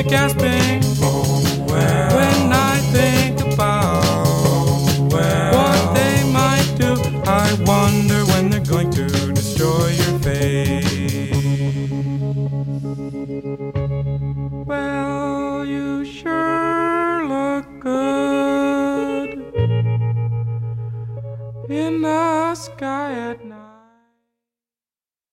gasping when I think about what they might do. I wonder when they're going to destroy your face. Well, you sure look good in the sky at night.